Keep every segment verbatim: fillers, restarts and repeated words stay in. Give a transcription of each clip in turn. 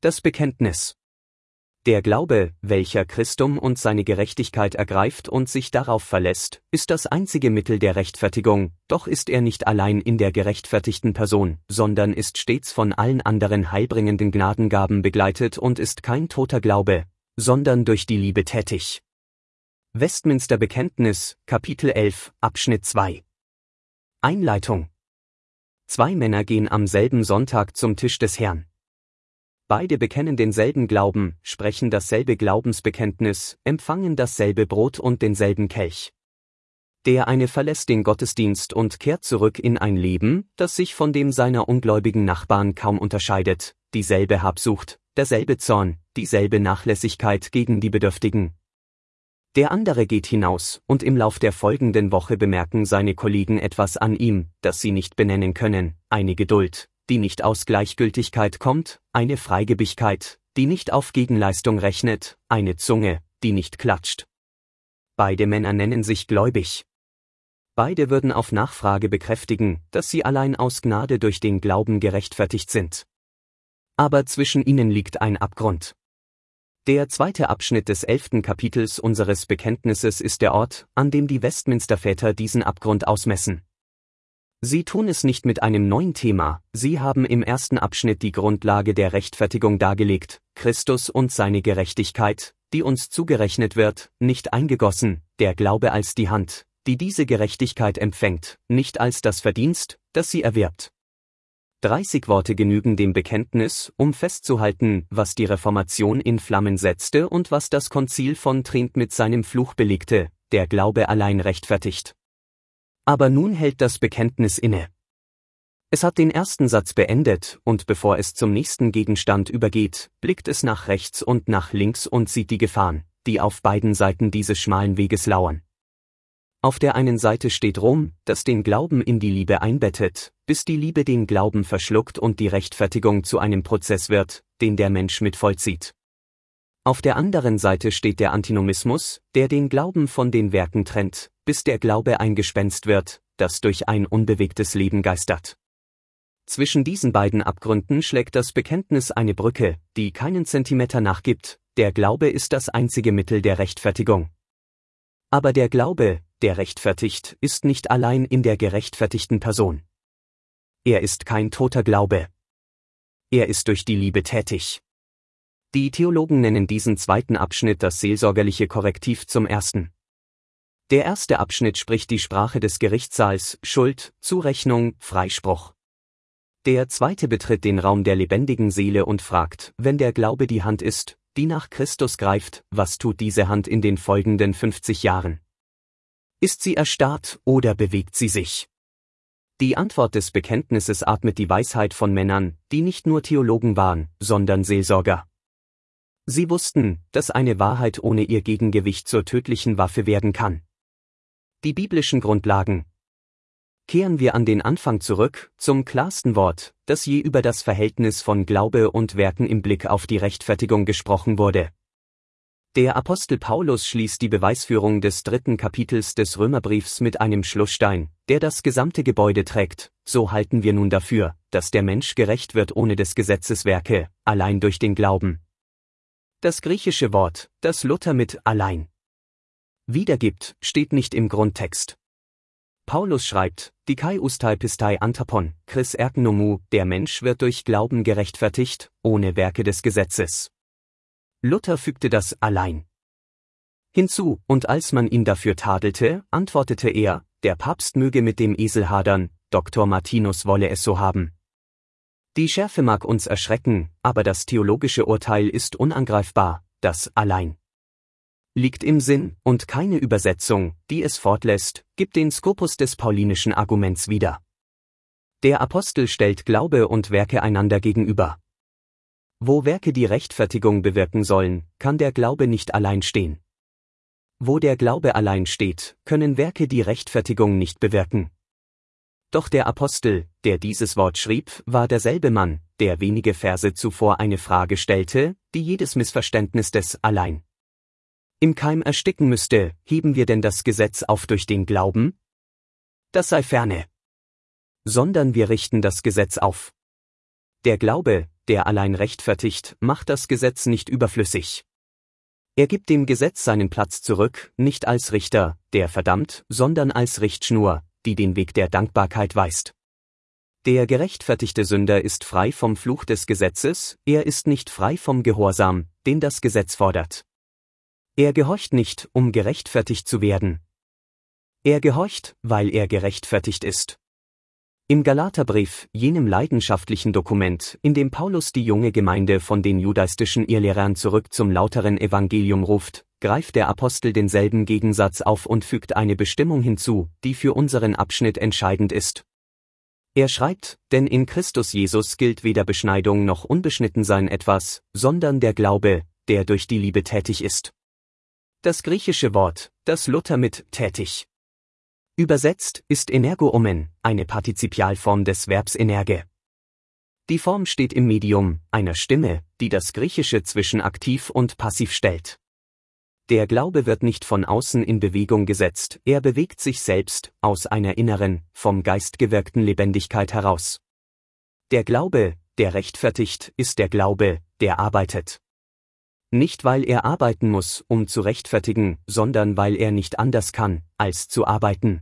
Das Bekenntnis. Der Glaube, welcher Christum und seine Gerechtigkeit ergreift und sich darauf verlässt, ist das einzige Mittel der Rechtfertigung, doch ist er nicht allein in der gerechtfertigten Person, sondern ist stets von allen anderen heilbringenden Gnadengaben begleitet und ist kein toter Glaube, sondern durch die Liebe tätig. Westminster Bekenntnis, Kapitel elf, Abschnitt zwei. Einleitung. Zwei Männer gehen am selben Sonntag zum Tisch des Herrn. Beide bekennen denselben Glauben, sprechen dasselbe Glaubensbekenntnis, empfangen dasselbe Brot und denselben Kelch. Der eine verlässt den Gottesdienst und kehrt zurück in ein Leben, das sich von dem seiner ungläubigen Nachbarn kaum unterscheidet, dieselbe Habsucht, derselbe Zorn, dieselbe Nachlässigkeit gegen die Bedürftigen. Der andere geht hinaus, und im Lauf der folgenden Woche bemerken seine Kollegen etwas an ihm, das sie nicht benennen können, eine Geduld, die nicht aus Gleichgültigkeit kommt, eine Freigebigkeit, die nicht auf Gegenleistung rechnet, eine Zunge, die nicht klatscht. Beide Männer nennen sich gläubig. Beide würden auf Nachfrage bekräftigen, dass sie allein aus Gnade durch den Glauben gerechtfertigt sind. Aber zwischen ihnen liegt ein Abgrund. Der zweite Abschnitt des elften Kapitels unseres Bekenntnisses ist der Ort, an dem die Westminster-Väter diesen Abgrund ausmessen. Sie tun es nicht mit einem neuen Thema, sie haben im ersten Abschnitt die Grundlage der Rechtfertigung dargelegt, Christus und seine Gerechtigkeit, die uns zugerechnet wird, nicht eingegossen, der Glaube als die Hand, die diese Gerechtigkeit empfängt, nicht als das Verdienst, das sie erwirbt. Dreißig Worte genügen dem Bekenntnis, um festzuhalten, was die Reformation in Flammen setzte und was das Konzil von Trient mit seinem Fluch belegte, der Glaube allein rechtfertigt. Aber nun hält das Bekenntnis inne. Es hat den ersten Satz beendet, und bevor es zum nächsten Gegenstand übergeht, blickt es nach rechts und nach links und sieht die Gefahren, die auf beiden Seiten dieses schmalen Weges lauern. Auf der einen Seite steht Rom, das den Glauben in die Liebe einbettet, bis die Liebe den Glauben verschluckt und die Rechtfertigung zu einem Prozess wird, den der Mensch mit vollzieht. Auf der anderen Seite steht der Antinomismus, der den Glauben von den Werken trennt, bis der Glaube ein Gespenst wird, das durch ein unbewegtes Leben geistert. Zwischen diesen beiden Abgründen schlägt das Bekenntnis eine Brücke, die keinen Zentimeter nachgibt, der Glaube ist das einzige Mittel der Rechtfertigung. Aber der Glaube, der rechtfertigt, ist nicht allein in der gerechtfertigten Person. Er ist kein toter Glaube. Er ist durch die Liebe tätig. Die Theologen nennen diesen zweiten Abschnitt das seelsorgerliche Korrektiv zum ersten. Der erste Abschnitt spricht die Sprache des Gerichtssaals, Schuld, Zurechnung, Freispruch. Der zweite betritt den Raum der lebendigen Seele und fragt, wenn der Glaube die Hand ist, die nach Christus greift, was tut diese Hand in den folgenden fünfzig Jahren? Ist sie erstarrt oder bewegt sie sich? Die Antwort des Bekenntnisses atmet die Weisheit von Männern, die nicht nur Theologen waren, sondern Seelsorger. Sie wussten, dass eine Wahrheit ohne ihr Gegengewicht zur tödlichen Waffe werden kann. Die biblischen Grundlagen. Kehren wir an den Anfang zurück, zum klarsten Wort, das je über das Verhältnis von Glaube und Werken im Blick auf die Rechtfertigung gesprochen wurde. Der Apostel Paulus schließt die Beweisführung des dritten Kapitels des Römerbriefs mit einem Schlussstein, der das gesamte Gebäude trägt: So halten wir nun dafür, dass der Mensch gerecht wird ohne des Gesetzes Werke, allein durch den Glauben. Das griechische Wort, das Luther mit allein wiedergibt, steht nicht im Grundtext. Paulus schreibt, Dikai ustai pistai antapon, Chris ergnomou, der Mensch wird durch Glauben gerechtfertigt, ohne Werke des Gesetzes. Luther fügte das allein hinzu, und als man ihn dafür tadelte, antwortete er, der Papst möge mit dem Esel hadern, Doktor Martinus wolle es so haben. Die Schärfe mag uns erschrecken, aber das theologische Urteil ist unangreifbar, das allein liegt im Sinn, und keine Übersetzung, die es fortlässt, gibt den Skopus des paulinischen Arguments wieder. Der Apostel stellt Glaube und Werke einander gegenüber. Wo Werke die Rechtfertigung bewirken sollen, kann der Glaube nicht allein stehen. Wo der Glaube allein steht, können Werke die Rechtfertigung nicht bewirken. Doch der Apostel, der dieses Wort schrieb, war derselbe Mann, der wenige Verse zuvor eine Frage stellte, die jedes Missverständnis des allein im Keim ersticken müsste: Heben wir denn das Gesetz auf durch den Glauben? Das sei ferne. Sondern wir richten das Gesetz auf. Der Glaube, der allein rechtfertigt, macht das Gesetz nicht überflüssig. Er gibt dem Gesetz seinen Platz zurück, nicht als Richter, der verdammt, sondern als Richtschnur, die den Weg der Dankbarkeit weist. Der gerechtfertigte Sünder ist frei vom Fluch des Gesetzes, er ist nicht frei vom Gehorsam, den das Gesetz fordert. Er gehorcht nicht, um gerechtfertigt zu werden. Er gehorcht, weil er gerechtfertigt ist. Im Galaterbrief, jenem leidenschaftlichen Dokument, in dem Paulus die junge Gemeinde von den judaistischen Irrlehrern zurück zum lauteren Evangelium ruft, greift der Apostel denselben Gegensatz auf und fügt eine Bestimmung hinzu, die für unseren Abschnitt entscheidend ist. Er schreibt, denn in Christus Jesus gilt weder Beschneidung noch Unbeschnittensein etwas, sondern der Glaube, der durch die Liebe tätig ist. Das griechische Wort, das Luther mit tätig übersetzt, ist energoomen, eine Partizipialform des Verbs energe. Die Form steht im Medium, einer Stimme, die das Griechische zwischen aktiv und passiv stellt. Der Glaube wird nicht von außen in Bewegung gesetzt, er bewegt sich selbst, aus einer inneren, vom Geist gewirkten Lebendigkeit heraus. Der Glaube, der rechtfertigt, ist der Glaube, der arbeitet. Nicht weil er arbeiten muss, um zu rechtfertigen, sondern weil er nicht anders kann, als zu arbeiten.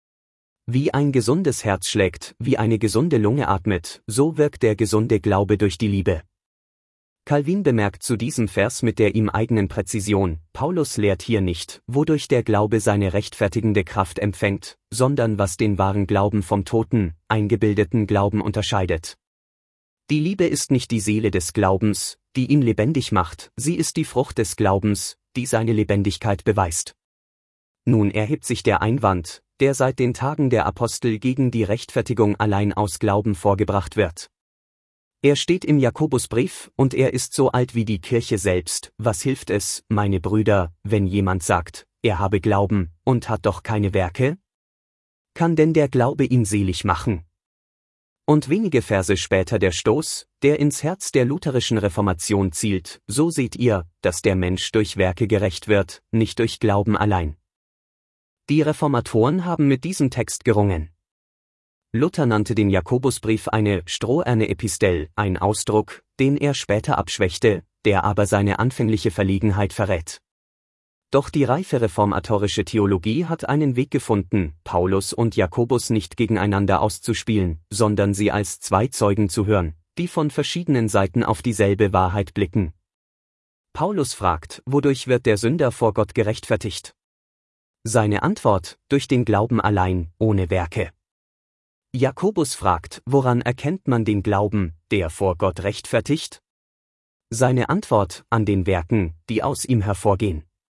Wie ein gesundes Herz schlägt, wie eine gesunde Lunge atmet, so wirkt der gesunde Glaube durch die Liebe. Calvin bemerkt zu diesem Vers mit der ihm eigenen Präzision, Paulus lehrt hier nicht, wodurch der Glaube seine rechtfertigende Kraft empfängt, sondern was den wahren Glauben vom toten, eingebildeten Glauben unterscheidet. Die Liebe ist nicht die Seele des Glaubens, die ihn lebendig macht, sie ist die Frucht des Glaubens, die seine Lebendigkeit beweist. Nun erhebt sich der Einwand, der seit den Tagen der Apostel gegen die Rechtfertigung allein aus Glauben vorgebracht wird. Er steht im Jakobusbrief, und er ist so alt wie die Kirche selbst. Was hilft es, meine Brüder, wenn jemand sagt, er habe Glauben, und hat doch keine Werke? Kann denn der Glaube ihn selig machen? Und wenige Verse später der Stoß, der ins Herz der lutherischen Reformation zielt, so seht ihr, dass der Mensch durch Werke gerecht wird, nicht durch Glauben allein. Die Reformatoren haben mit diesem Text gerungen. Luther nannte den Jakobusbrief eine Stroherne-Epistel, ein Ausdruck, den er später abschwächte, der aber seine anfängliche Verlegenheit verrät. Doch die reife reformatorische Theologie hat einen Weg gefunden, Paulus und Jakobus nicht gegeneinander auszuspielen, sondern sie als zwei Zeugen zu hören, die von verschiedenen Seiten auf dieselbe Wahrheit blicken. Paulus fragt, wodurch wird der Sünder vor Gott gerechtfertigt? Seine Antwort, durch den Glauben allein, ohne Werke. Jakobus fragt, woran erkennt man den Glauben, der vor Gott rechtfertigt? Seine Antwort, an den Werken, die aus ihm hervorgehen.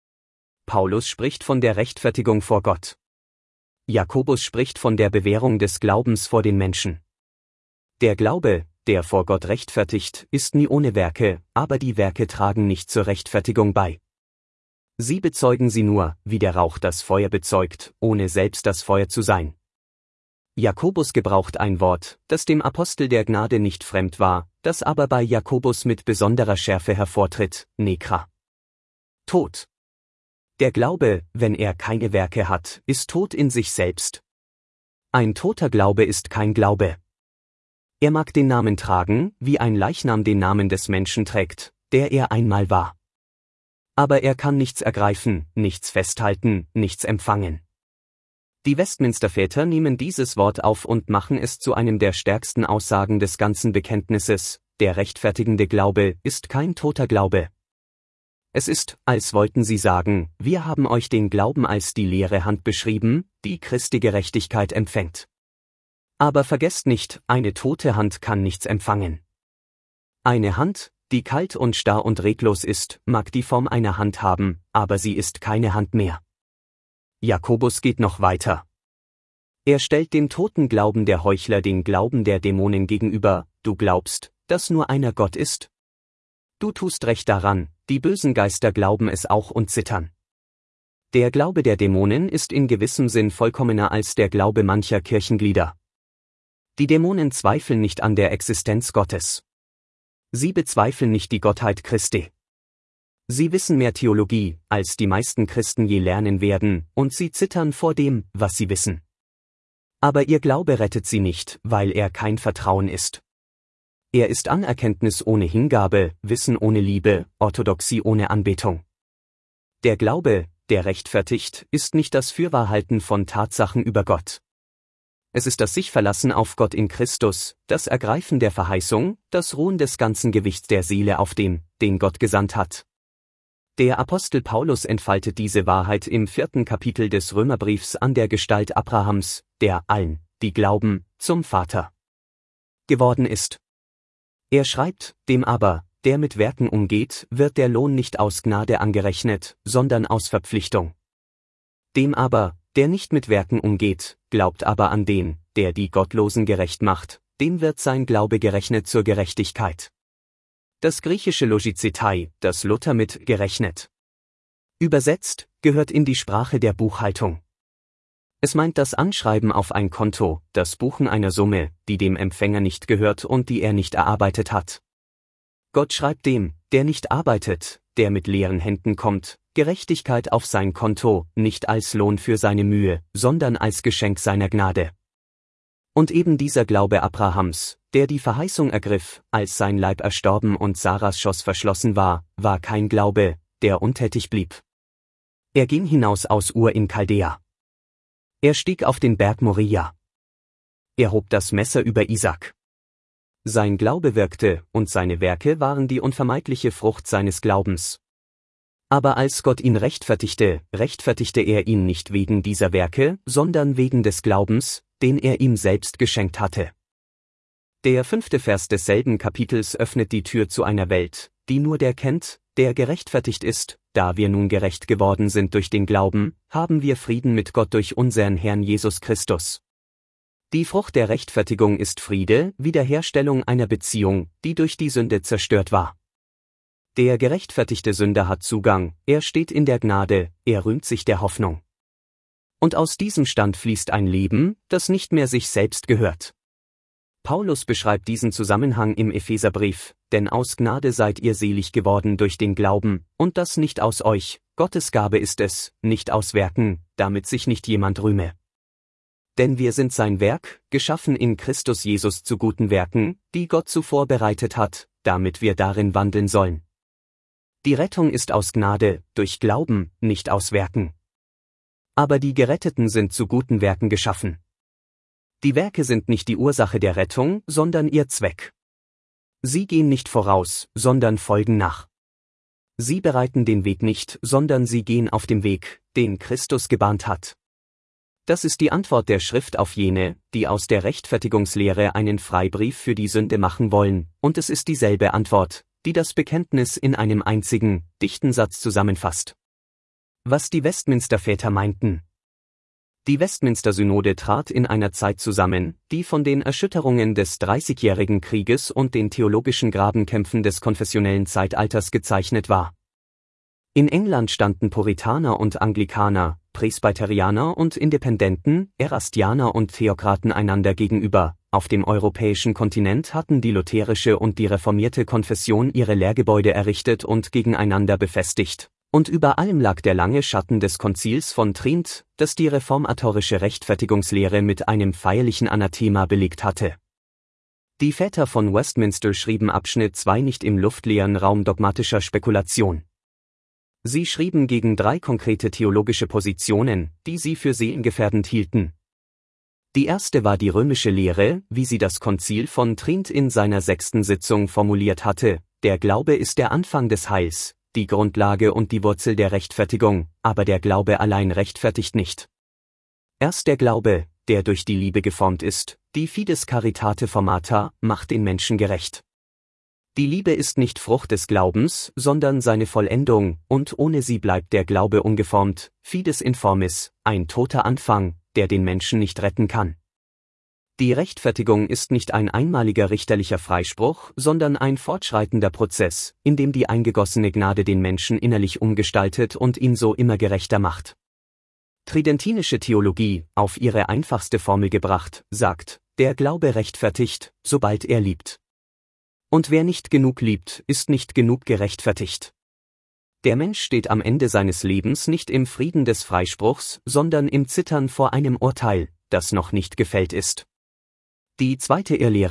Paulus spricht von der Rechtfertigung vor Gott. Jakobus spricht von der Bewährung des Glaubens vor den Menschen. Der Glaube, der vor Gott rechtfertigt, ist nie ohne Werke, aber die Werke tragen nicht zur Rechtfertigung bei. Sie bezeugen sie nur, wie der Rauch das Feuer bezeugt, ohne selbst das Feuer zu sein. Jakobus gebraucht ein Wort, das dem Apostel der Gnade nicht fremd war, das aber bei Jakobus mit besonderer Schärfe hervortritt, Nekra. Tod. Der Glaube, wenn er keine Werke hat, ist tot in sich selbst. Ein toter Glaube ist kein Glaube. Er mag den Namen tragen, wie ein Leichnam den Namen des Menschen trägt, der er einmal war. Aber er kann nichts ergreifen, nichts festhalten, nichts empfangen. Die Westminster-Väter nehmen dieses Wort auf und machen es zu einem der stärksten Aussagen des ganzen Bekenntnisses, der rechtfertigende Glaube ist kein toter Glaube. Es ist, als wollten sie sagen, wir haben euch den Glauben als die leere Hand beschrieben, die Christi Gerechtigkeit empfängt. Aber vergesst nicht, eine tote Hand kann nichts empfangen. Eine Hand, die kalt und starr und reglos ist, mag die Form einer Hand haben, aber sie ist keine Hand mehr. Jakobus geht noch weiter. Er stellt dem toten Glauben der Heuchler den Glauben der Dämonen gegenüber, du glaubst, dass nur einer Gott ist? Du tust recht daran, die bösen Geister glauben es auch und zittern. Der Glaube der Dämonen ist in gewissem Sinn vollkommener als der Glaube mancher Kirchenglieder. Die Dämonen zweifeln nicht an der Existenz Gottes. Sie bezweifeln nicht die Gottheit Christi. Sie wissen mehr Theologie, als die meisten Christen je lernen werden, und sie zittern vor dem, was sie wissen. Aber ihr Glaube rettet sie nicht, weil er kein Vertrauen ist. Er ist Anerkenntnis ohne Hingabe, Wissen ohne Liebe, Orthodoxie ohne Anbetung. Der Glaube, der rechtfertigt, ist nicht das Fürwahrhalten von Tatsachen über Gott. Es ist das Sich-Verlassen auf Gott in Christus, das Ergreifen der Verheißung, das Ruhen des ganzen Gewichts der Seele auf dem, den Gott gesandt hat. Der Apostel Paulus entfaltet diese Wahrheit im vierten Kapitel des Römerbriefs an der Gestalt Abrahams, der allen, die glauben, zum Vater geworden ist. Er schreibt, dem aber, der mit Werken umgeht, wird der Lohn nicht aus Gnade angerechnet, sondern aus Verpflichtung. Dem aber, der nicht mit Werken umgeht, glaubt aber an den, der die Gottlosen gerecht macht, dem wird sein Glaube gerechnet zur Gerechtigkeit. Das griechische Logizetai, das Luther mit gerechnet übersetzt, gehört in die Sprache der Buchhaltung. Es meint das Anschreiben auf ein Konto, das Buchen einer Summe, die dem Empfänger nicht gehört und die er nicht erarbeitet hat. Gott schreibt dem, der nicht arbeitet, der mit leeren Händen kommt, Gerechtigkeit auf sein Konto, nicht als Lohn für seine Mühe, sondern als Geschenk seiner Gnade. Und eben dieser Glaube Abrahams, der die Verheißung ergriff, als sein Leib erstorben und Saras Schoß verschlossen war, war kein Glaube, der untätig blieb. Er ging hinaus aus Ur in Chaldea. Er stieg auf den Berg Moria. Er hob das Messer über Isaak. Sein Glaube wirkte, und seine Werke waren die unvermeidliche Frucht seines Glaubens. Aber als Gott ihn rechtfertigte, rechtfertigte er ihn nicht wegen dieser Werke, sondern wegen des Glaubens, den er ihm selbst geschenkt hatte. Der fünfte Vers desselben Kapitels öffnet die Tür zu einer Welt, die nur der kennt, der gerechtfertigt ist. Da wir nun gerecht geworden sind durch den Glauben, haben wir Frieden mit Gott durch unseren Herrn Jesus Christus. Die Frucht der Rechtfertigung ist Friede, Wiederherstellung einer Beziehung, die durch die Sünde zerstört war. Der gerechtfertigte Sünder hat Zugang, er steht in der Gnade, er rühmt sich der Hoffnung. Und aus diesem Stand fließt ein Leben, das nicht mehr sich selbst gehört. Paulus beschreibt diesen Zusammenhang im Epheserbrief, denn aus Gnade seid ihr selig geworden durch den Glauben, und das nicht aus euch, Gottes Gabe ist es, nicht aus Werken, damit sich nicht jemand rühme. Denn wir sind sein Werk, geschaffen in Christus Jesus zu guten Werken, die Gott zuvor bereitet hat, damit wir darin wandeln sollen. Die Rettung ist aus Gnade, durch Glauben, nicht aus Werken. Aber die Geretteten sind zu guten Werken geschaffen. Die Werke sind nicht die Ursache der Rettung, sondern ihr Zweck. Sie gehen nicht voraus, sondern folgen nach. Sie bereiten den Weg nicht, sondern sie gehen auf dem Weg, den Christus gebahnt hat. Das ist die Antwort der Schrift auf jene, die aus der Rechtfertigungslehre einen Freibrief für die Sünde machen wollen, und es ist dieselbe Antwort, die das Bekenntnis in einem einzigen, dichten Satz zusammenfasst. Was die Westminster-Väter meinten. Die Westminster-Synode trat in einer Zeit zusammen, die von den Erschütterungen des Dreißigjährigen Krieges und den theologischen Grabenkämpfen des konfessionellen Zeitalters gezeichnet war. In England standen Puritaner und Anglikaner, Presbyterianer und Independenten, Erastianer und Theokraten einander gegenüber. Auf dem europäischen Kontinent hatten die lutherische und die reformierte Konfession ihre Lehrgebäude errichtet und gegeneinander befestigt. Und über allem lag der lange Schatten des Konzils von Trient, das die reformatorische Rechtfertigungslehre mit einem feierlichen Anathema belegt hatte. Die Väter von Westminster schrieben Abschnitt zwei nicht im luftleeren Raum dogmatischer Spekulation. Sie schrieben gegen drei konkrete theologische Positionen, die sie für seelengefährdend hielten. Die erste war die römische Lehre, wie sie das Konzil von Trient in seiner sechsten Sitzung formuliert hatte: Der Glaube ist der Anfang des Heils, die Grundlage und die Wurzel der Rechtfertigung, aber der Glaube allein rechtfertigt nicht. Erst der Glaube, der durch die Liebe geformt ist, die Fides Caritate formata, macht den Menschen gerecht. Die Liebe ist nicht Frucht des Glaubens, sondern seine Vollendung, und ohne sie bleibt der Glaube ungeformt, Fides informis, ein toter Anfang, der den Menschen nicht retten kann. Die Rechtfertigung ist nicht ein einmaliger richterlicher Freispruch, sondern ein fortschreitender Prozess, in dem die eingegossene Gnade den Menschen innerlich umgestaltet und ihn so immer gerechter macht. Tridentinische Theologie, auf ihre einfachste Formel gebracht, sagt: Der Glaube rechtfertigt, sobald er liebt. Und wer nicht genug liebt, ist nicht genug gerechtfertigt. Der Mensch steht am Ende seines Lebens nicht im Frieden des Freispruchs, sondern im Zittern vor einem Urteil, das noch nicht gefällt ist. Die zweite Irrlehre,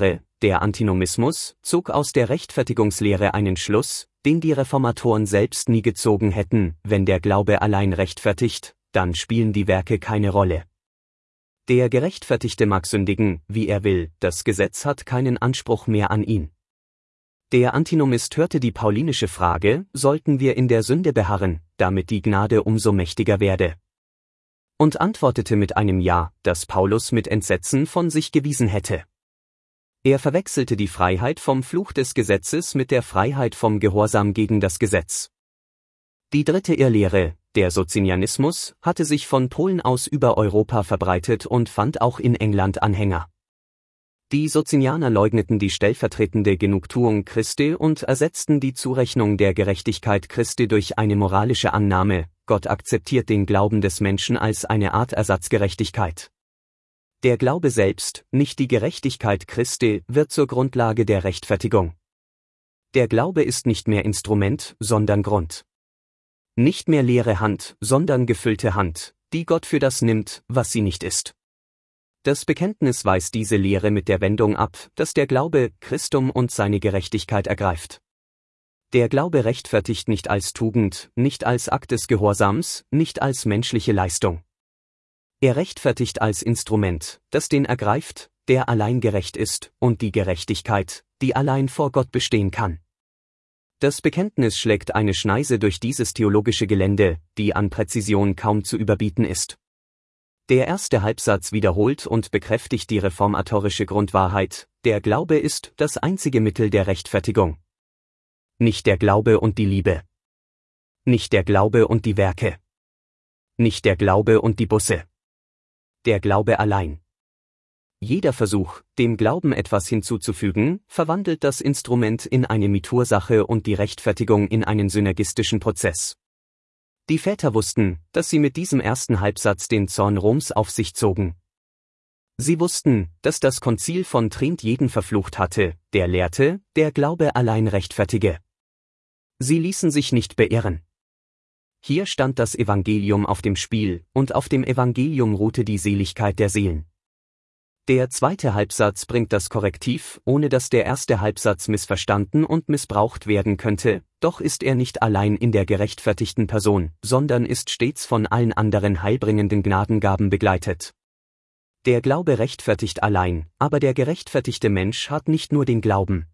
der Antinomismus, zog aus der Rechtfertigungslehre einen Schluss, den die Reformatoren selbst nie gezogen hätten: Wenn der Glaube allein rechtfertigt, dann spielen die Werke keine Rolle. Der Gerechtfertigte mag sündigen, wie er will, das Gesetz hat keinen Anspruch mehr an ihn. Der Antinomist hörte die paulinische Frage: Sollten wir in der Sünde beharren, damit die Gnade umso mächtiger werde? Und antwortete mit einem Ja, das Paulus mit Entsetzen von sich gewiesen hätte. Er verwechselte die Freiheit vom Fluch des Gesetzes mit der Freiheit vom Gehorsam gegen das Gesetz. Die dritte Irrlehre, der Socinianismus, hatte sich von Polen aus über Europa verbreitet und fand auch in England Anhänger. Die Socinianer leugneten die stellvertretende Genugtuung Christi und ersetzten die Zurechnung der Gerechtigkeit Christi durch eine moralische Annahme: Gott akzeptiert den Glauben des Menschen als eine Art Ersatzgerechtigkeit. Der Glaube selbst, nicht die Gerechtigkeit Christi, wird zur Grundlage der Rechtfertigung. Der Glaube ist nicht mehr Instrument, sondern Grund. Nicht mehr leere Hand, sondern gefüllte Hand, die Gott für das nimmt, was sie nicht ist. Das Bekenntnis weist diese Lehre mit der Wendung ab, dass der Glaube Christum und seine Gerechtigkeit ergreift. Der Glaube rechtfertigt nicht als Tugend, nicht als Akt des Gehorsams, nicht als menschliche Leistung. Er rechtfertigt als Instrument, das den ergreift, der allein gerecht ist, und die Gerechtigkeit, die allein vor Gott bestehen kann. Das Bekenntnis schlägt eine Schneise durch dieses theologische Gelände, die an Präzision kaum zu überbieten ist. Der erste Halbsatz wiederholt und bekräftigt die reformatorische Grundwahrheit: Der Glaube ist das einzige Mittel der Rechtfertigung. Nicht der Glaube und die Liebe. Nicht der Glaube und die Werke. Nicht der Glaube und die Busse. Der Glaube allein. Jeder Versuch, dem Glauben etwas hinzuzufügen, verwandelt das Instrument in eine Mitursache und die Rechtfertigung in einen synergistischen Prozess. Die Väter wussten, dass sie mit diesem ersten Halbsatz den Zorn Roms auf sich zogen. Sie wussten, dass das Konzil von Trient jeden verflucht hatte, der lehrte, der Glaube allein rechtfertige. Sie ließen sich nicht beirren. Hier stand das Evangelium auf dem Spiel, und auf dem Evangelium ruhte die Seligkeit der Seelen. Der zweite Halbsatz bringt das Korrektiv, ohne dass der erste Halbsatz missverstanden und missbraucht werden könnte, doch ist er nicht allein in der gerechtfertigten Person, sondern ist stets von allen anderen heilbringenden Gnadengaben begleitet. Der Glaube rechtfertigt allein, aber der gerechtfertigte Mensch hat nicht nur den Glauben.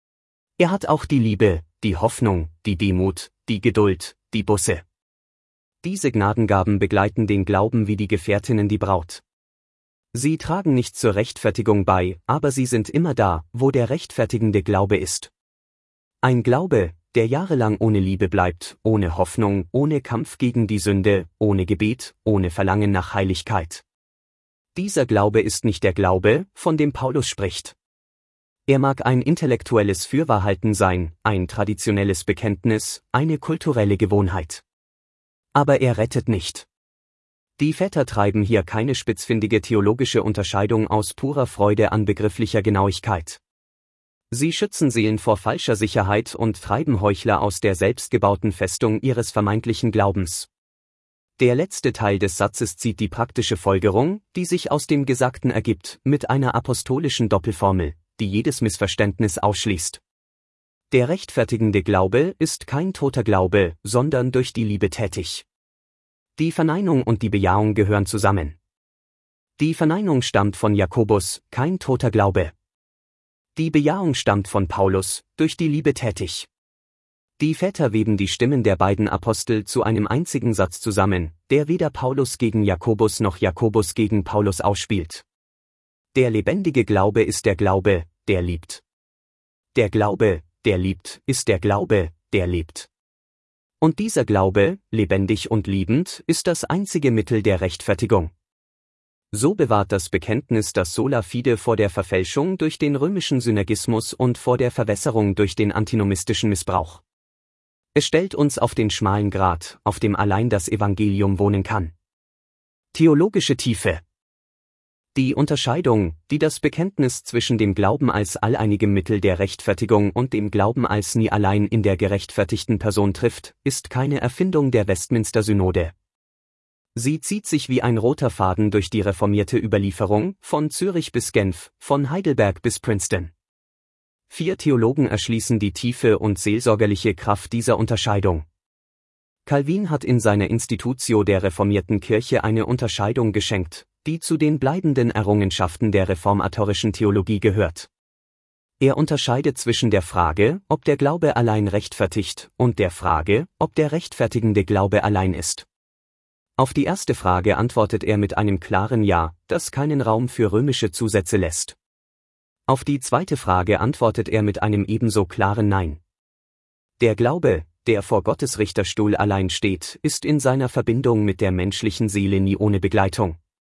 Er hat auch die Liebe, die Hoffnung, die Demut, die Geduld, die Busse. Diese Gnadengaben begleiten den Glauben wie die Gefährtinnen die Braut. Sie tragen nicht zur Rechtfertigung bei, aber sie sind immer da, wo der rechtfertigende Glaube ist. Ein Glaube, der jahrelang ohne Liebe bleibt, ohne Hoffnung, ohne Kampf gegen die Sünde, ohne Gebet, ohne Verlangen nach Heiligkeit. Dieser Glaube ist nicht der Glaube, von dem Paulus spricht. Er mag ein intellektuelles Fürwahrhalten sein, ein traditionelles Bekenntnis, eine kulturelle Gewohnheit. Aber er rettet nicht. Die Väter treiben hier keine spitzfindige theologische Unterscheidung aus purer Freude an begrifflicher Genauigkeit. Sie schützen Seelen vor falscher Sicherheit und treiben Heuchler aus der selbstgebauten Festung ihres vermeintlichen Glaubens. Der letzte Teil des Satzes zieht die praktische Folgerung, die sich aus dem Gesagten ergibt, mit einer apostolischen Doppelformel, die jedes Missverständnis ausschließt. Der rechtfertigende Glaube ist kein toter Glaube, sondern durch die Liebe tätig. Die Verneinung und die Bejahung gehören zusammen. Die Verneinung stammt von Jakobus, kein toter Glaube. Die Bejahung stammt von Paulus, durch die Liebe tätig. Die Väter weben die Stimmen der beiden Apostel zu einem einzigen Satz zusammen, der weder Paulus gegen Jakobus noch Jakobus gegen Paulus ausspielt. Der lebendige Glaube ist der Glaube, der liebt. Der Glaube, der liebt, ist der Glaube, der lebt. Und dieser Glaube, lebendig und liebend, ist das einzige Mittel der Rechtfertigung. So bewahrt das Bekenntnis das Sola Fide vor der Verfälschung durch den römischen Synergismus und vor der Verwässerung durch den antinomistischen Missbrauch. Es stellt uns auf den schmalen Grat, auf dem allein das Evangelium wohnen kann. Theologische Tiefe. Die Unterscheidung, die das Bekenntnis zwischen dem Glauben als alleinigem Mittel der Rechtfertigung und dem Glauben als nie allein in der gerechtfertigten Person trifft, ist keine Erfindung der Westminster-Synode. Sie zieht sich wie ein roter Faden durch die reformierte Überlieferung, von Zürich bis Genf, von Heidelberg bis Princeton. Vier Theologen erschließen die tiefe und seelsorgerliche Kraft dieser Unterscheidung. Calvin hat in seiner Institutio der reformierten Kirche eine Unterscheidung geschenkt, die zu den bleibenden Errungenschaften der reformatorischen Theologie gehört. Er unterscheidet zwischen der Frage, ob der Glaube allein rechtfertigt, und der Frage, ob der rechtfertigende Glaube allein ist. Auf die erste Frage antwortet er mit einem klaren Ja, das keinen Raum für römische Zusätze lässt. Auf die zweite Frage antwortet er mit einem ebenso klaren Nein. Der Glaube, der vor Gottes Richterstuhl allein steht, ist in seiner Verbindung mit der menschlichen Seele nie ohne Begleitung.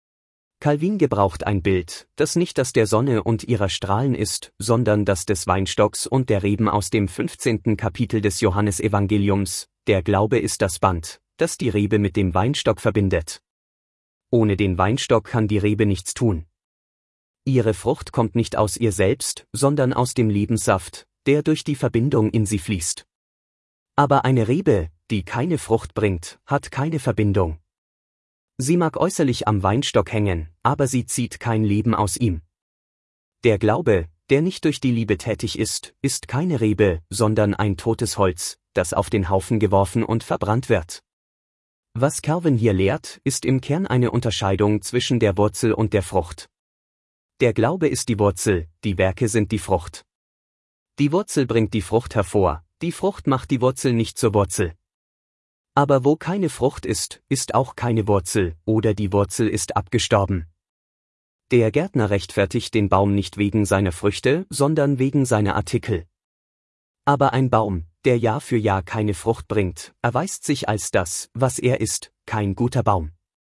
Calvin gebraucht ein Bild, das nicht das der Sonne und ihrer Strahlen ist, sondern das des Weinstocks und der Reben aus dem fünfzehnten Kapitel des Johannesevangeliums. Der Glaube ist das Band, das die Rebe mit dem Weinstock verbindet. Ohne den Weinstock kann die Rebe nichts tun. Ihre Frucht kommt nicht aus ihr selbst, sondern aus dem Lebenssaft, der durch die Verbindung in sie fließt. Aber eine Rebe, die keine Frucht bringt, hat keine Verbindung. Sie mag äußerlich am Weinstock hängen, aber sie zieht kein Leben aus ihm. Der Glaube, der nicht durch die Liebe tätig ist, ist keine Rebe, sondern ein totes Holz, das auf den Haufen geworfen und verbrannt wird. Was Calvin hier lehrt, ist im Kern eine Unterscheidung zwischen der Wurzel und der Frucht. Der Glaube ist die Wurzel, die Werke sind die Frucht. Die Wurzel bringt die Frucht hervor, die Frucht macht die Wurzel nicht zur Wurzel. Aber wo keine Frucht ist, ist auch keine Wurzel, oder die Wurzel ist abgestorben. Der Gärtner rechtfertigt den Baum nicht wegen seiner Früchte, sondern wegen seiner Artikel. Aber ein Baum, der Jahr für Jahr keine Frucht bringt, erweist sich als das, was er ist, kein guter Baum.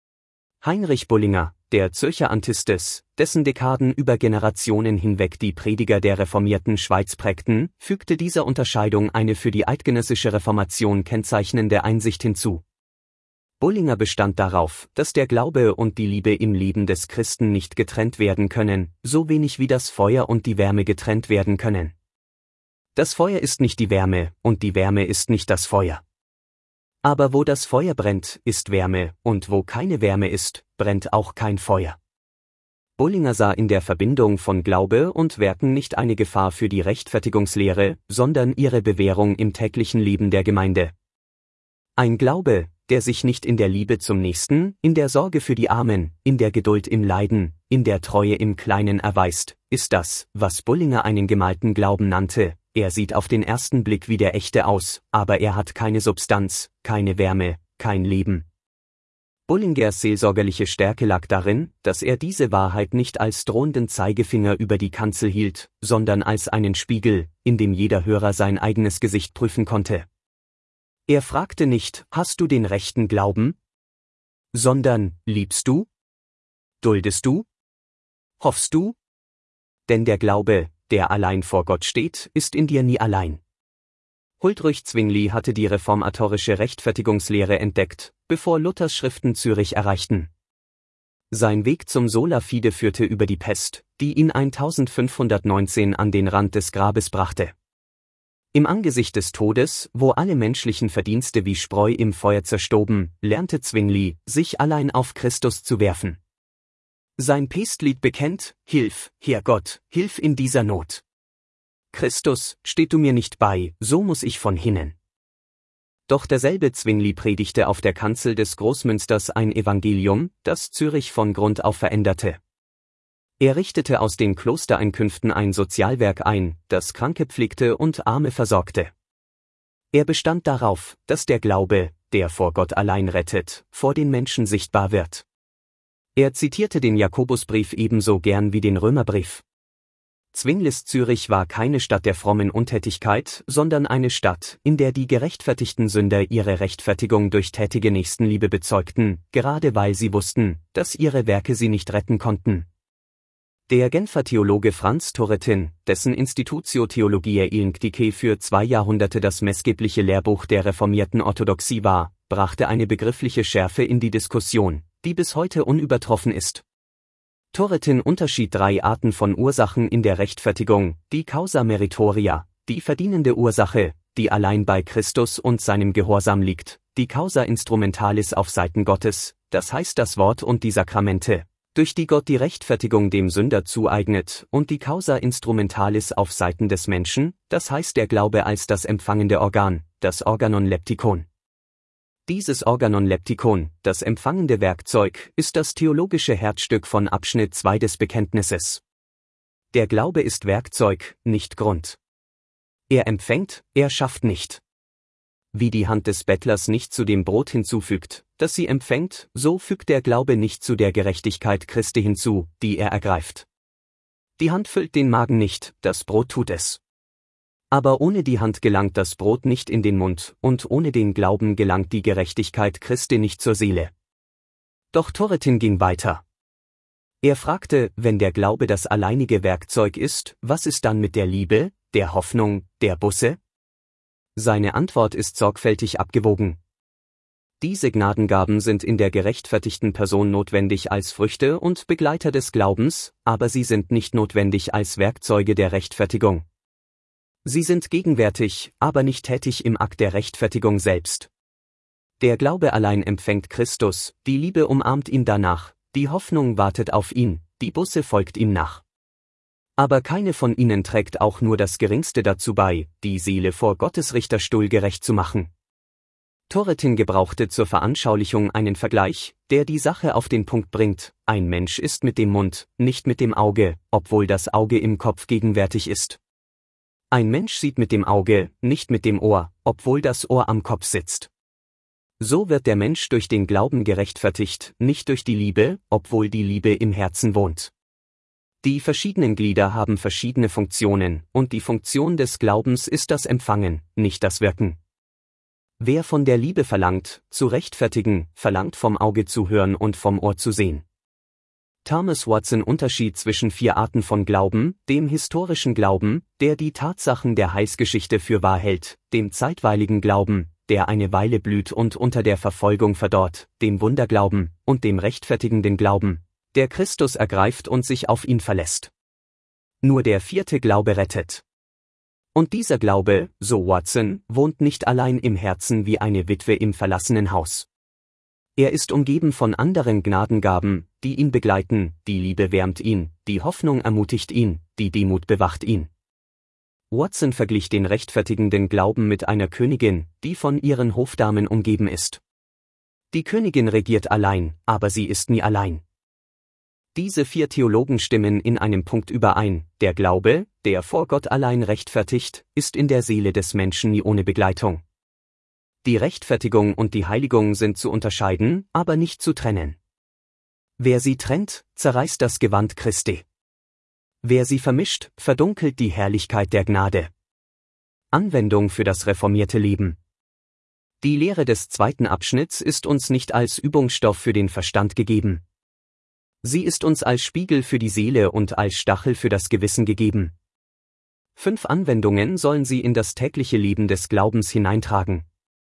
Heinrich Bullinger, der Zürcher Antistes, dessen Dekaden über Generationen hinweg die Prediger der reformierten Schweiz prägten, fügte dieser Unterscheidung eine für die eidgenössische Reformation kennzeichnende Einsicht hinzu. Bullinger bestand darauf, dass der Glaube und die Liebe im Leben des Christen nicht getrennt werden können, so wenig wie das Feuer und die Wärme getrennt werden können. Das Feuer ist nicht die Wärme, und die Wärme ist nicht das Feuer. Aber wo das Feuer brennt, ist Wärme, und wo keine Wärme ist, brennt auch kein Feuer. Bullinger sah in der Verbindung von Glaube und Werken nicht eine Gefahr für die Rechtfertigungslehre, sondern ihre Bewährung im täglichen Leben der Gemeinde. Ein Glaube, der sich nicht in der Liebe zum Nächsten, in der Sorge für die Armen, in der Geduld im Leiden, in der Treue im Kleinen erweist, ist das, was Bullinger einen gemalten Glauben nannte. Er sieht auf den ersten Blick wie der echte aus, aber er hat keine Substanz, keine Wärme, kein Leben. Bullingers seelsorgerliche Stärke lag darin, dass er diese Wahrheit nicht als drohenden Zeigefinger über die Kanzel hielt, sondern als einen Spiegel, in dem jeder Hörer sein eigenes Gesicht prüfen konnte. Er fragte nicht, hast du den rechten Glauben? Sondern, liebst du? Duldest du? Hoffst du? Denn der Glaube, der allein vor Gott steht, ist in dir nie allein. Huldrych Zwingli hatte die reformatorische Rechtfertigungslehre entdeckt, bevor Luthers Schriften Zürich erreichten. Sein Weg zum Sola Fide führte über die Pest, die ihn eintausendfünfhundertneunzehn an den Rand des Grabes brachte. Im Angesicht des Todes, wo alle menschlichen Verdienste wie Spreu im Feuer zerstoben, lernte Zwingli, sich allein auf Christus zu werfen. Sein Pestlied bekennt, Hilf, Herr Gott, hilf in dieser Not. Christus, steht du mir nicht bei, so muss ich von hinnen. Doch derselbe Zwingli predigte auf der Kanzel des Großmünsters ein Evangelium, das Zürich von Grund auf veränderte. Er richtete aus den Klostereinkünften ein Sozialwerk ein, das Kranke pflegte und Arme versorgte. Er bestand darauf, dass der Glaube, der vor Gott allein rettet, vor den Menschen sichtbar wird. Er zitierte den Jakobusbrief ebenso gern wie den Römerbrief. Zwinglis Zürich war keine Stadt der frommen Untätigkeit, sondern eine Stadt, in der die gerechtfertigten Sünder ihre Rechtfertigung durch tätige Nächstenliebe bezeugten, gerade weil sie wussten, dass ihre Werke sie nicht retten konnten. Der Genfer Theologe Franz Turretin, dessen Institutio Theologiae Ilnctice für zwei Jahrhunderte das maßgebliche Lehrbuch der reformierten Orthodoxie war, brachte eine begriffliche Schärfe in die Diskussion, die bis heute unübertroffen ist. Turretin unterschied drei Arten von Ursachen in der Rechtfertigung: die causa meritoria, die verdienende Ursache, die allein bei Christus und seinem Gehorsam liegt, die causa instrumentalis auf Seiten Gottes, das heißt das Wort und die Sakramente, durch die Gott die Rechtfertigung dem Sünder zueignet und die Causa instrumentalis auf Seiten des Menschen, das heißt der Glaube als das empfangende Organ, das Organon leptikon. Dieses Organon leptikon, das empfangende Werkzeug, ist das theologische Herzstück von Abschnitt zwei des Bekenntnisses. Der Glaube ist Werkzeug, nicht Grund. Er empfängt, er schafft nicht. Wie die Hand des Bettlers nicht zu dem Brot hinzufügt, das sie empfängt, so fügt der Glaube nicht zu der Gerechtigkeit Christi hinzu, die er ergreift. Die Hand füllt den Magen nicht, das Brot tut es. Aber ohne die Hand gelangt das Brot nicht in den Mund, und ohne den Glauben gelangt die Gerechtigkeit Christi nicht zur Seele. Doch Turretin ging weiter. Er fragte, wenn der Glaube das alleinige Werkzeug ist, was ist dann mit der Liebe, der Hoffnung, der Busse? Seine Antwort ist sorgfältig abgewogen. Diese Gnadengaben sind in der gerechtfertigten Person notwendig als Früchte und Begleiter des Glaubens, aber sie sind nicht notwendig als Werkzeuge der Rechtfertigung. Sie sind gegenwärtig, aber nicht tätig im Akt der Rechtfertigung selbst. Der Glaube allein empfängt Christus, die Liebe umarmt ihn danach, die Hoffnung wartet auf ihn, die Busse folgt ihm nach. Aber keine von ihnen trägt auch nur das Geringste dazu bei, die Seele vor Gottes Richterstuhl gerecht zu machen. Turretin gebrauchte zur Veranschaulichung einen Vergleich, der die Sache auf den Punkt bringt: Ein Mensch ist mit dem Mund, nicht mit dem Auge, obwohl das Auge im Kopf gegenwärtig ist. Ein Mensch sieht mit dem Auge, nicht mit dem Ohr, obwohl das Ohr am Kopf sitzt. So wird der Mensch durch den Glauben gerechtfertigt, nicht durch die Liebe, obwohl die Liebe im Herzen wohnt. Die verschiedenen Glieder haben verschiedene Funktionen, und die Funktion des Glaubens ist das Empfangen, nicht das Wirken. Wer von der Liebe verlangt, zu rechtfertigen, verlangt vom Auge zu hören und vom Ohr zu sehen. Thomas Watson unterschied zwischen vier Arten von Glauben: dem historischen Glauben, der die Tatsachen der Heilsgeschichte für wahr hält, dem zeitweiligen Glauben, der eine Weile blüht und unter der Verfolgung verdorrt, dem Wunderglauben, und dem rechtfertigenden Glauben, der Christus ergreift und sich auf ihn verlässt. Nur der vierte Glaube rettet. Und dieser Glaube, so Watson, wohnt nicht allein im Herzen wie eine Witwe im verlassenen Haus. Er ist umgeben von anderen Gnadengaben, die ihn begleiten: die Liebe wärmt ihn, die Hoffnung ermutigt ihn, die Demut bewacht ihn. Watson verglich den rechtfertigenden Glauben mit einer Königin, die von ihren Hofdamen umgeben ist. Die Königin regiert allein, aber sie ist nie allein. Diese vier Theologen stimmen in einem Punkt überein: Der Glaube, der vor Gott allein rechtfertigt, ist in der Seele des Menschen nie ohne Begleitung. Die Rechtfertigung und die Heiligung sind zu unterscheiden, aber nicht zu trennen. Wer sie trennt, zerreißt das Gewand Christi. Wer sie vermischt, verdunkelt die Herrlichkeit der Gnade. Anwendung für das reformierte Leben. Die Lehre des zweiten Abschnitts ist uns nicht als Übungsstoff für den Verstand gegeben. Sie ist uns als Spiegel für die Seele und als Stachel für das Gewissen gegeben. Fünf Anwendungen sollen sie in das tägliche Leben des Glaubens hineintragen.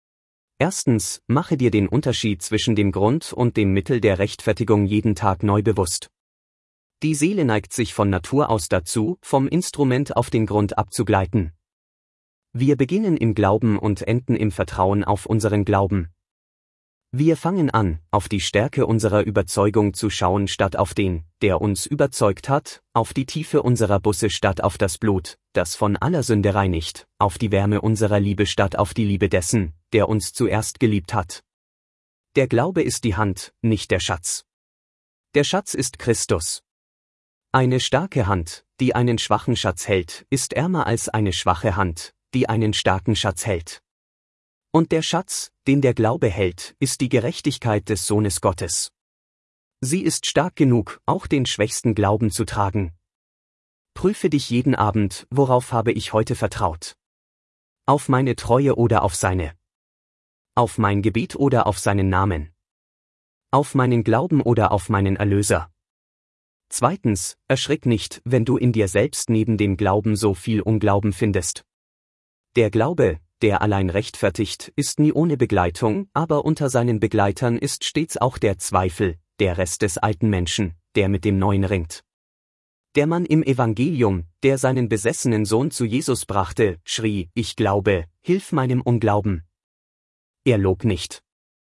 Erstens, mache dir den Unterschied zwischen dem Grund und dem Mittel der Rechtfertigung jeden Tag neu bewusst. Die Seele neigt sich von Natur aus dazu, vom Instrument auf den Grund abzugleiten. Wir beginnen im Glauben und enden im Vertrauen auf unseren Glauben. Wir fangen an, auf die Stärke unserer Überzeugung zu schauen statt auf den, der uns überzeugt hat, auf die Tiefe unserer Busse statt auf das Blut, das von aller Sünde reinigt, auf die Wärme unserer Liebe statt auf die Liebe dessen, der uns zuerst geliebt hat. Der Glaube ist die Hand, nicht der Schatz. Der Schatz ist Christus. Eine starke Hand, die einen schwachen Schatz hält, ist ärmer als eine schwache Hand, die einen starken Schatz hält. Und der Schatz, den der Glaube hält, ist die Gerechtigkeit des Sohnes Gottes. Sie ist stark genug, auch den schwächsten Glauben zu tragen. Prüfe dich jeden Abend: Worauf habe ich heute vertraut? Auf meine Treue oder auf seine? Auf mein Gebet oder auf seinen Namen? Auf meinen Glauben oder auf meinen Erlöser? Zweitens, erschrick nicht, wenn du in dir selbst neben dem Glauben so viel Unglauben findest. Der Glaube, der allein rechtfertigt, ist nie ohne Begleitung, aber unter seinen Begleitern ist stets auch der Zweifel, der Rest des alten Menschen, der mit dem Neuen ringt. Der Mann im Evangelium, der seinen besessenen Sohn zu Jesus brachte, schrie: Ich glaube, hilf meinem Unglauben. Er log nicht.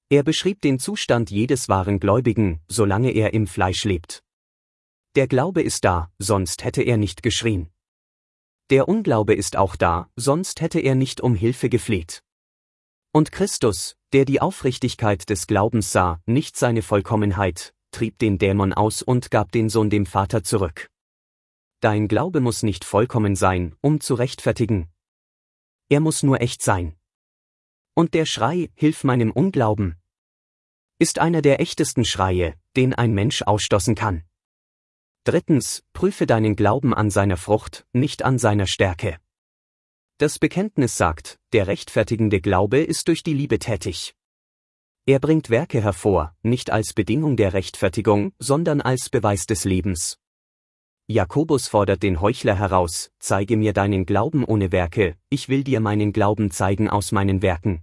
Er beschrieb den Zustand jedes wahren Gläubigen, solange er im Fleisch lebt. Der Glaube ist da, sonst hätte er nicht geschrien. Der Unglaube ist auch da, sonst hätte er nicht um Hilfe gefleht. Und Christus, der die Aufrichtigkeit des Glaubens sah, nicht seine Vollkommenheit, trieb den Dämon aus und gab den Sohn dem Vater zurück. Dein Glaube muss nicht vollkommen sein, um zu rechtfertigen. Er muss nur echt sein. Und der Schrei, hilf meinem Unglauben, ist einer der echtesten Schreie, den ein Mensch ausstoßen kann. Drittens, prüfe deinen Glauben an seiner Frucht, nicht an seiner Stärke. Das Bekenntnis sagt, der rechtfertigende Glaube ist durch die Liebe tätig. Er bringt Werke hervor, nicht als Bedingung der Rechtfertigung, sondern als Beweis des Lebens. Jakobus fordert den Heuchler heraus, zeige mir deinen Glauben ohne Werke, ich will dir meinen Glauben zeigen aus meinen Werken.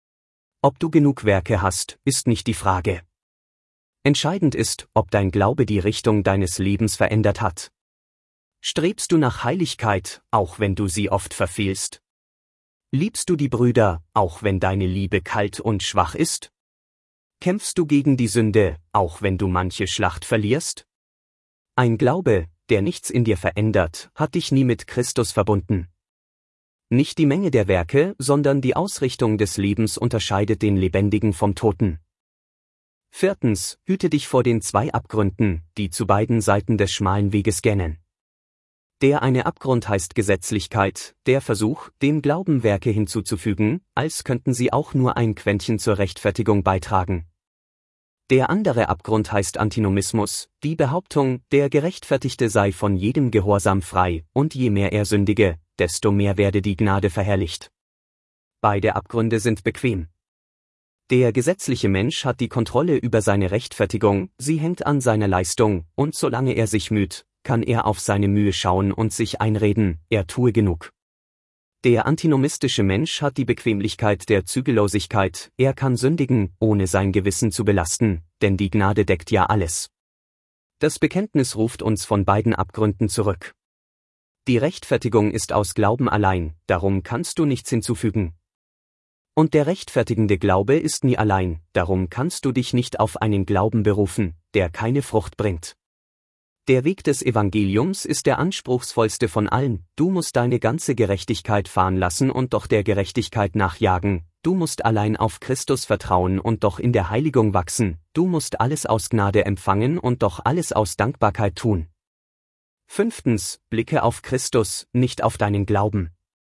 Ob du genug Werke hast, ist nicht die Frage. Entscheidend ist, ob dein Glaube die Richtung deines Lebens verändert hat. Strebst du nach Heiligkeit, auch wenn du sie oft verfehlst? Liebst du die Brüder, auch wenn deine Liebe kalt und schwach ist? Kämpfst du gegen die Sünde, auch wenn du manche Schlacht verlierst? Ein Glaube, der nichts in dir verändert, hat dich nie mit Christus verbunden. Nicht die Menge der Werke, sondern die Ausrichtung des Lebens unterscheidet den Lebendigen vom Toten. Viertens, hüte dich vor den zwei Abgründen, die zu beiden Seiten des schmalen Weges gähnen. Der eine Abgrund heißt Gesetzlichkeit, der Versuch, dem Glauben Werke hinzuzufügen, als könnten sie auch nur ein Quäntchen zur Rechtfertigung beitragen. Der andere Abgrund heißt Antinomismus, die Behauptung, der Gerechtfertigte sei von jedem Gehorsam frei, und je mehr er sündige, desto mehr werde die Gnade verherrlicht. Beide Abgründe sind bequem. Der gesetzliche Mensch hat die Kontrolle über seine Rechtfertigung, sie hängt an seiner Leistung, und solange er sich müht, kann er auf seine Mühe schauen und sich einreden, er tue genug. Der antinomistische Mensch hat die Bequemlichkeit der Zügellosigkeit, er kann sündigen, ohne sein Gewissen zu belasten, denn die Gnade deckt ja alles. Das Bekenntnis ruft uns von beiden Abgründen zurück. Die Rechtfertigung ist aus Glauben allein, darum kannst du nichts hinzufügen. Und der rechtfertigende Glaube ist nie allein, darum kannst du dich nicht auf einen Glauben berufen, der keine Frucht bringt. Der Weg des Evangeliums ist der anspruchsvollste von allen, du musst deine ganze Gerechtigkeit fahren lassen und doch der Gerechtigkeit nachjagen, du musst allein auf Christus vertrauen und doch in der Heiligung wachsen, du musst alles aus Gnade empfangen und doch alles aus Dankbarkeit tun. Fünftens, blicke auf Christus, nicht auf deinen Glauben.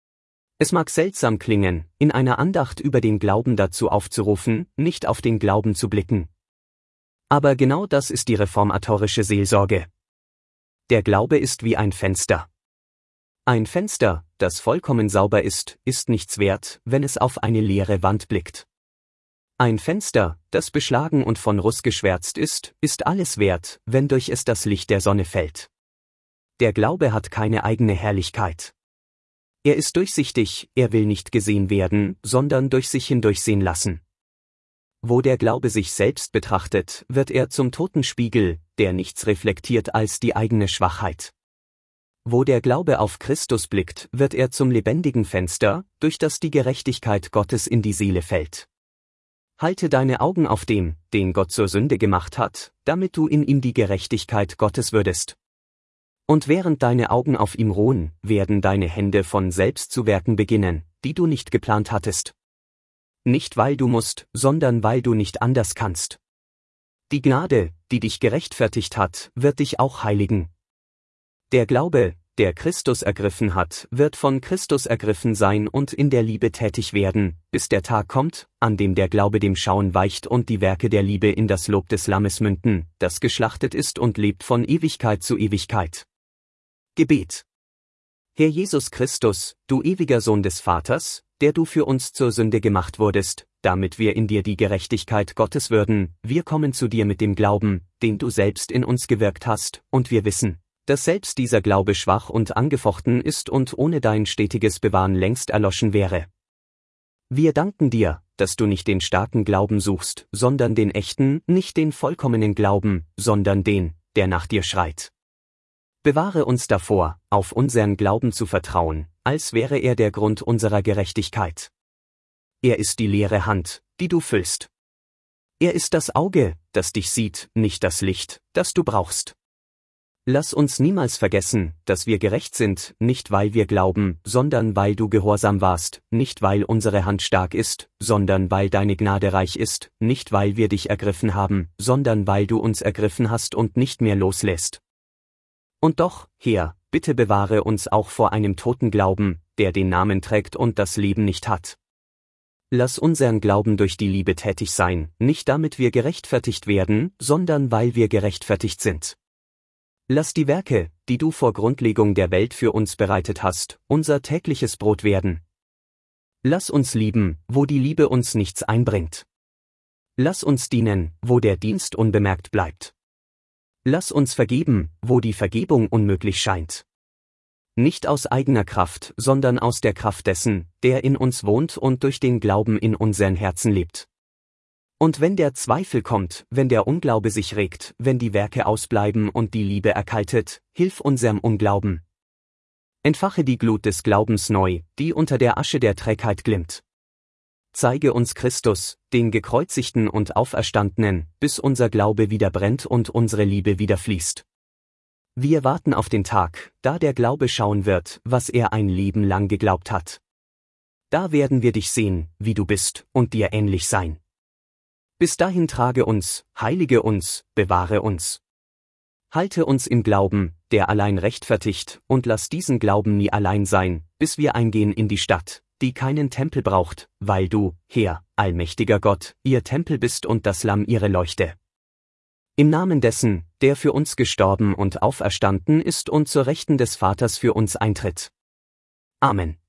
Es mag seltsam klingen, in einer Andacht über den Glauben dazu aufzurufen, nicht auf den Glauben zu blicken. Aber genau das ist die reformatorische Seelsorge. Der Glaube ist wie ein Fenster. Ein Fenster, das vollkommen sauber ist, ist nichts wert, wenn es auf eine leere Wand blickt. Ein Fenster, das beschlagen und von Ruß geschwärzt ist, ist alles wert, wenn durch es das Licht der Sonne fällt. Der Glaube hat keine eigene Herrlichkeit. Er ist durchsichtig, er will nicht gesehen werden, sondern durch sich hindurchsehen lassen. Wo der Glaube sich selbst betrachtet, wird er zum toten Spiegel, der nichts reflektiert als die eigene Schwachheit. Wo der Glaube auf Christus blickt, wird er zum lebendigen Fenster, durch das die Gerechtigkeit Gottes in die Seele fällt. Halte deine Augen auf dem, den Gott zur Sünde gemacht hat, damit du in ihm die Gerechtigkeit Gottes würdest. Und während deine Augen auf ihm ruhen, werden deine Hände von selbst zu werken beginnen, die du nicht geplant hattest. Nicht weil du musst, sondern weil du nicht anders kannst. Die Gnade, die dich gerechtfertigt hat, wird dich auch heiligen. Der Glaube, der Christus ergriffen hat, wird von Christus ergriffen sein und in der Liebe tätig werden, bis der Tag kommt, an dem der Glaube dem Schauen weicht und die Werke der Liebe in das Lob des Lammes münden, das geschlachtet ist und lebt von Ewigkeit zu Ewigkeit. Gebet. Herr Jesus Christus, du ewiger Sohn des Vaters, der du für uns zur Sünde gemacht wurdest, damit wir in dir die Gerechtigkeit Gottes würden, wir kommen zu dir mit dem Glauben, den du selbst in uns gewirkt hast, und wir wissen, dass selbst dieser Glaube schwach und angefochten ist und ohne dein stetiges Bewahren längst erloschen wäre. Wir danken dir, dass du nicht den starken Glauben suchst, sondern den echten, nicht den vollkommenen Glauben, sondern den, der nach dir schreit. Bewahre uns davor, auf unseren Glauben zu vertrauen, als wäre er der Grund unserer Gerechtigkeit. Er ist die leere Hand, die du füllst. Er ist das Auge, das dich sieht, nicht das Licht, das du brauchst. Lass uns niemals vergessen, dass wir gerecht sind, nicht weil wir glauben, sondern weil du gehorsam warst, nicht weil unsere Hand stark ist, sondern weil deine Gnade reich ist, nicht weil wir dich ergriffen haben, sondern weil du uns ergriffen hast und nicht mehr loslässt. Und doch, Herr, bitte bewahre uns auch vor einem toten Glauben, der den Namen trägt und das Leben nicht hat. Lass unseren Glauben durch die Liebe tätig sein, nicht damit wir gerechtfertigt werden, sondern weil wir gerechtfertigt sind. Lass die Werke, die du vor Grundlegung der Welt für uns bereitet hast, unser tägliches Brot werden. Lass uns lieben, wo die Liebe uns nichts einbringt. Lass uns dienen, wo der Dienst unbemerkt bleibt. Lass uns vergeben, wo die Vergebung unmöglich scheint. Nicht aus eigener Kraft, sondern aus der Kraft dessen, der in uns wohnt und durch den Glauben in unseren Herzen lebt. Und wenn der Zweifel kommt, wenn der Unglaube sich regt, wenn die Werke ausbleiben und die Liebe erkaltet, hilf unserem Unglauben. Entfache die Glut des Glaubens neu, die unter der Asche der Trägheit glimmt. Zeige uns Christus, den Gekreuzigten und Auferstandenen, bis unser Glaube wieder brennt und unsere Liebe wieder fließt. Wir warten auf den Tag, da der Glaube schauen wird, was er ein Leben lang geglaubt hat. Da werden wir dich sehen, wie du bist, und dir ähnlich sein. Bis dahin trage uns, heilige uns, bewahre uns. Halte uns im Glauben, der allein rechtfertigt, und lass diesen Glauben nie allein sein, bis wir eingehen in die Stadt, die keinen Tempel braucht, weil du, Herr, allmächtiger Gott, ihr Tempel bist und das Lamm ihre Leuchte. Im Namen dessen, der für uns gestorben und auferstanden ist und zur Rechten des Vaters für uns eintritt. Amen.